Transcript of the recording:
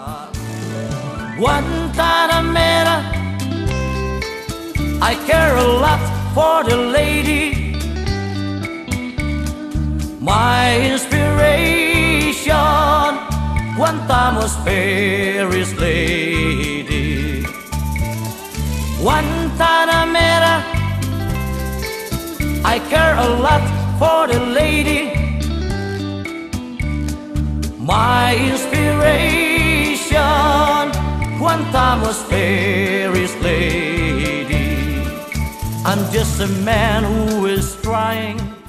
Guantanamera, I care a lot for the lady, my inspiration, Guantamo's fairest lady. Guantanamera, I care a lot for the lady, my inspiration, Guantamo's fairest lady. I'm just a man who is trying